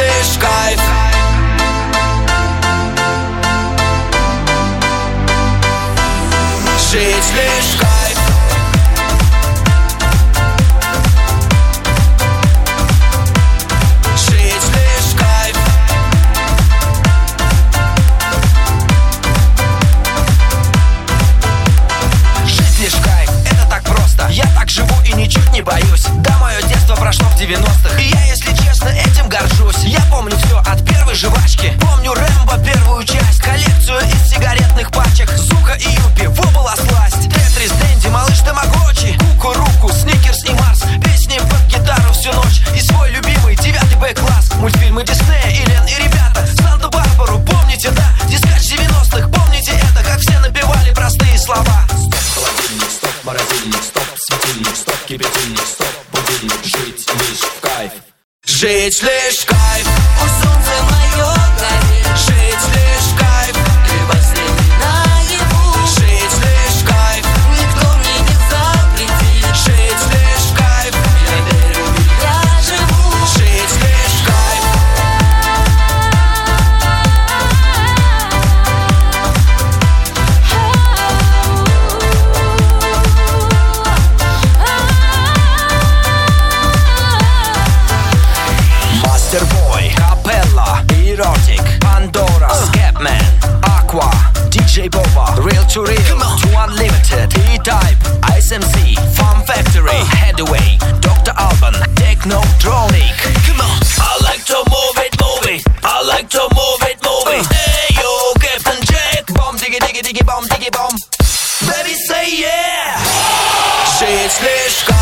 лишь кайф. Жить лишь кайф. Жить лишь кайф. Жить лишь кайф, это так просто. Я так живу и ничуть не боюсь. Да, мое детство прошло в 90-х, и я, если честно, этим горжусь. Я помню все от первой жвачки. Помню Рэмбо первую часть, коллекцию из сигаретных пачек, Зука и Юпи, во была сласть. Тетрис, Дэнди, малыш Тамагочи, Кукуруку, Сникерс и Марс. Песни под гитару всю ночь и свой любимый 9 Б-класс. Мультфильмы Диснея, Элен и ребята, Санту-Барбару, помните, да? Дискач 90-х, помните это, как все напевали простые слова. Стоп, холодильник, стоп, морозильник, стоп, светильник, стоп, кипятильник, стоп, будильник. Жить лишь в кайф. Жить лишь кайф. У солнца мое горе. Жить лишь кайф. Ты последний наяву. Жить лишь кайф. Никто мне не запретит. Жить лишь кайф. Я верю, я живу. Жить лишь кайф. Мастербой, Капелла, Эротик, Пандора, Скепмен, Aqua, DJ Boba, Real to Real, to Unlimited, E-Type, ISMC, Fun Factory, Headway, Dr. Alban, Technotronic. I like to move it, I like to move it. Hey yo, Captain Jack, bomb diggy diggy diggy bomb diggy bomb. Baby say yeah. Жить лишь